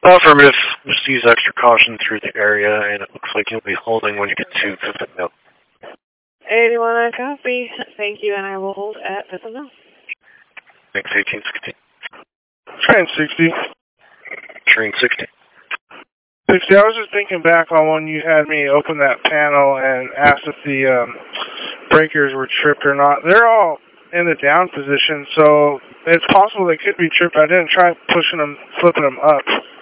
Affirmative. Just use extra caution through the area, and it looks like you'll be holding when you get to Fifth Mill. 81, I copy. Thank you, and I will hold at Fifth Mill. Thanks, 1816. Train 60. Train 60. 60, I was just thinking back on when you had me open that panel and asked if the breakers were tripped or not. They're all in the down position, so it's possible they could be tripped. I didn't try pushing them, flipping them up.